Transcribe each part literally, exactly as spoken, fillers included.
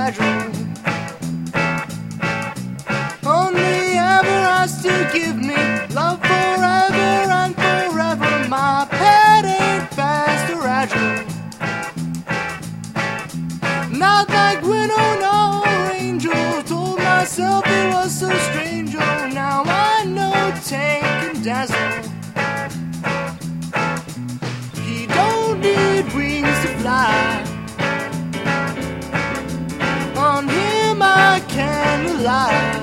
fragile. Only ever has to give me love forever and forever. My pet ain't fast or agile. Not like Winona or Angel. Told myself it was so strange. Oh, now I know Tank and Dazzle. He don't need wings to fly. On him I can rely.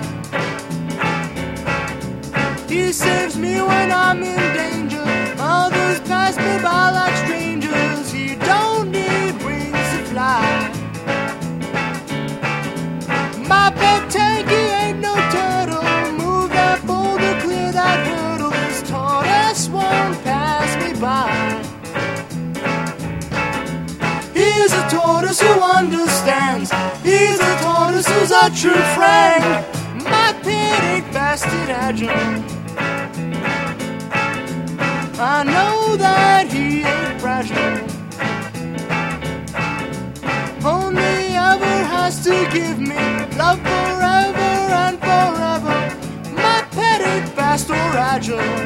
He saves me when I'm in danger. Others pass me by like strangers. He don't need wings to fly. My pet Tanky ain't no turtle. Move that boulder, clear that hurdle. This tortoise won't pass me by. He's a tortoise who understands. He's a tortoise who's a true friend. My pet ain't fast and agile. I know that he ain't fragile. Only ever has to give me love forever and forever. My pet ain't fast or agile.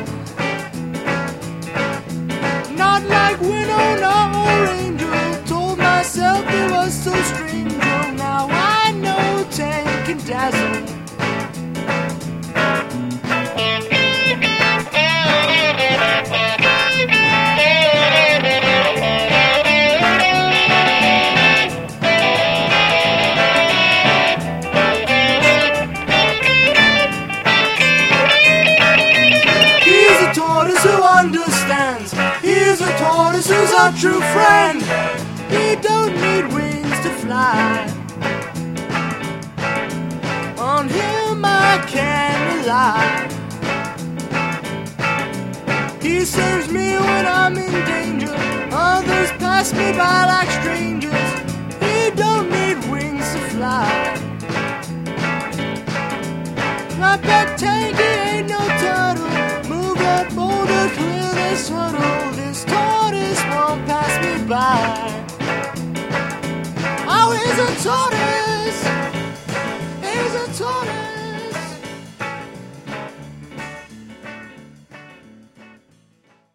Not like Winona or Angel. Told myself it was so strange. Oh, now I know Tank and Dazzle. Understands. He's a tortoise who's a true friend. He don't need wings to fly. On him I can rely. He saves me when I'm in danger. Others pass me by like strangers. He don't need wings to fly. My pet Tanky ain't no turtle. Move that boulder, clear this hurdle. This tortoise won't pass me by. Oh, he's a tortoise.